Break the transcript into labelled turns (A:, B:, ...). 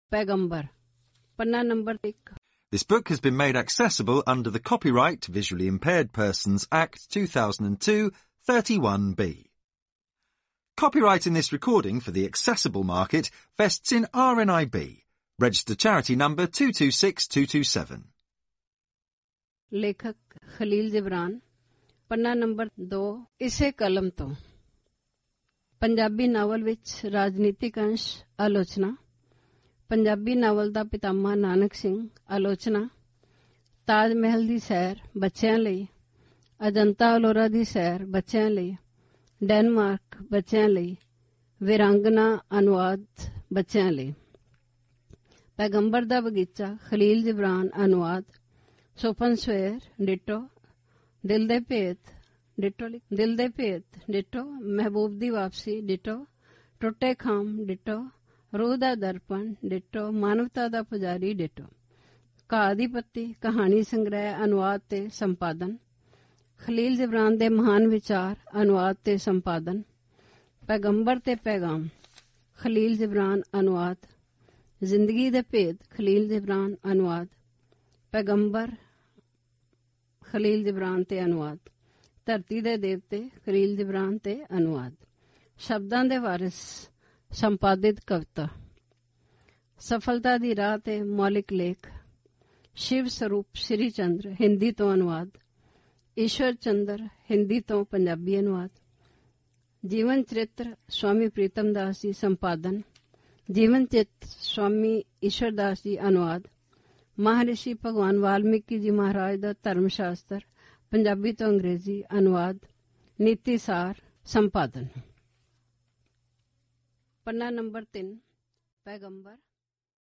A: पैगंबर पन्ना number 1।
B: This book has been made accessible under the Copyright Visually Impaired Persons Act 2002 31B. Copyright in this recording for the accessible market vests in RNIB, registered charity number 226227.
A: लेखक खलील जिब्रान पन्ना number 2 इसे कलम तो Punjabi novel विच राजनीतिक अंश आलोचना Punjabi novel दा पितामह नानक सिंह आलोचना ताज महल दी सैर बच्चियां लई अजंता अलोरा दी सैर बच्चियां लई डेनमार्क बच्चियां लई वीरांगना अनुवाद बच्चियां लई पैगंबर दा बगीचा खलील जिब्रान अनुवाद सोपन सवेर डिटो दिल दे भेत डिटो महबूब दी वापसी डिटो टुटे खाम डिटो रूह दा दर्पण डिटो मानवता दा पुजारी डिटो घाह दी पत्ती कहानी संग्रह अनुवाद ते संपादन खलील जिब्रान दे महान विचार अनुवाद ते संपादन पैगंबर ते पैगाम खलील जिब्रान अनुवाद जिंदगी दे भेद खलील जिब्रान अनुवाद पैगंबर खलील जिब्रान ते अनुवाद धरती दे देवते खलील जिब्रान ते अनुवाद शब्दां दे वारिस संपादित कविता सफलता दी राह ते मौलिक लेख शिव स्वरूप श्री चंद्र हिंदी तो अनुवाद ईश्वर चंद्र हिंदी तो पंजाबी अनुवाद जीवन चरित्र स्वामी प्रीतम दास जी संपादन जीवन चित्र स्वामी ईश्वर दास जी अनुवाद महर्षि भगवान वाल्मीकि जी महाराज दा धर्म शास्त्र पंजाबी तो अंग्रेजी अनुवाद नीति सार संपादन पन्ना नंबर 3 पैगंबर